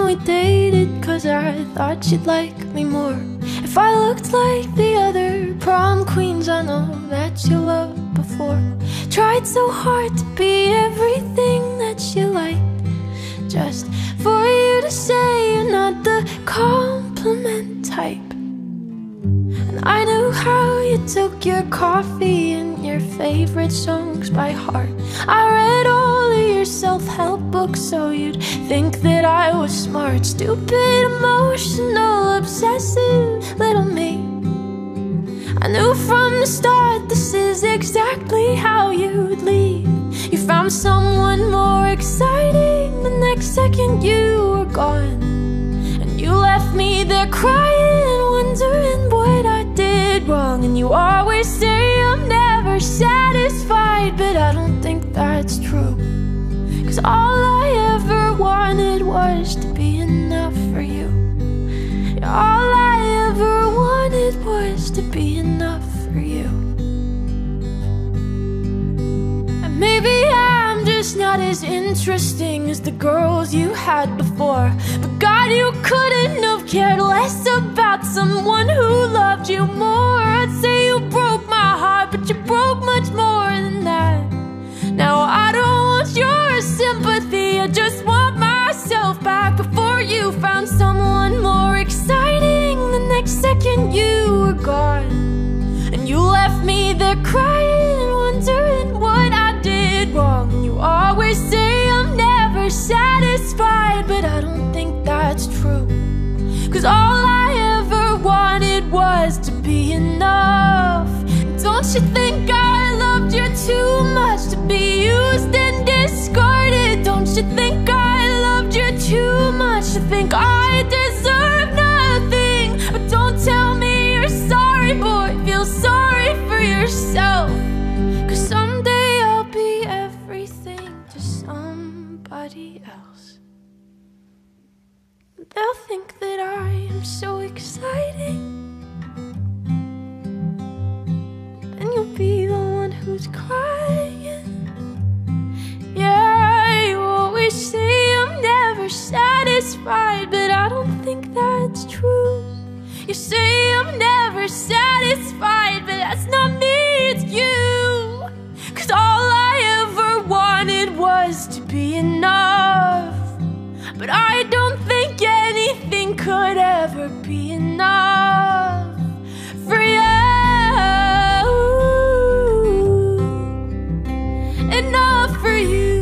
we dated, 'cause I thought you'd like me more. If I looked like the other prom queens I know that you loved before. Tried so hard to be everything that you like, just for you to say you're not the compliment type. And I knew how you took your coffee and your favorite songs by heart. I read all of your self-help books so you'd think that I was smart. Stupid, emotional, obsessive little me. I knew from the start this is exactly how you'd leave. You found someone more exciting, the next second you were gone. And you left me there crying, wondering what I did wrong. And you always say I'm never satisfied, but I don't think that's true. 'Cause all I ever wanted was to be enough for you. All I ever wanted was to be enough for you. And maybe I'm just not as interesting as the girls you had before, but God, you couldn't have cared less about someone who loved you more. I'd say you broke my heart, but you broke much more than that. Now I don't want your sympathy, I just want myself back. Before you found someone more exciting, the next second you were gone. And you left me there crying, wondering what I did wrong. And you always say I'm never satisfied, but I don't think that's true. 'Cause all I ever wanted was to be enough. Don't you think I loved you too much to be used and discarded? Don't you think I loved you too much to think I deserve nothing? But don't tell me you're sorry, boy, feel sorry for yourself. 'Cause someday I'll be everything to somebody else. They'll think that I am so exciting, and you'll be the one who's crying. Yeah, you always say I'm never satisfied, but I don't think that's true. You say I'm never satisfied, but that's not me, it's you. 'Cause all I ever wanted was to be enough, but I don't think anything could ever be enough for you. Enough for you.